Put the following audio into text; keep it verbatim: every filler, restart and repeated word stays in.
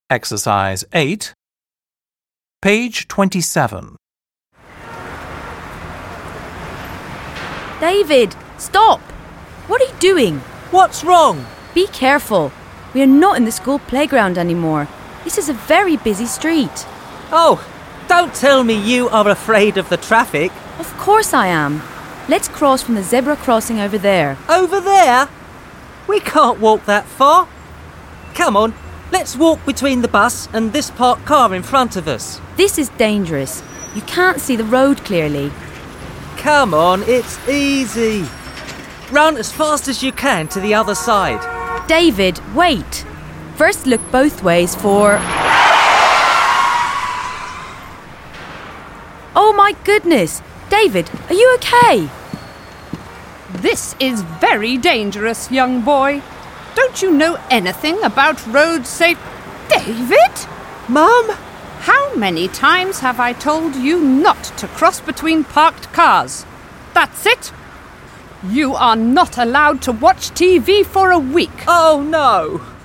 Exercise eight. Page twenty-seven. David, stop! What are you doing? What's wrong? Be careful. We are not in the school playground anymore. This is a very busy street. Oh, don't tell me you are afraid of the traffic. Of course I am. Let's cross from the zebra crossing over there. Over there? We can't walk that far. Come on, let's walk between the bus and this parked car in front of us. This is dangerous. You can't see the road clearly. Come on, it's easy. Run as fast as you can to the other side. David, wait. First look both ways for... Oh my goodness! David, are you okay? This is very dangerous, young boy. Don't you know anything about road safe... David? Mum? How many times have I told you not to cross between parked cars? That's it. You are not allowed to watch T V for a week. Oh no!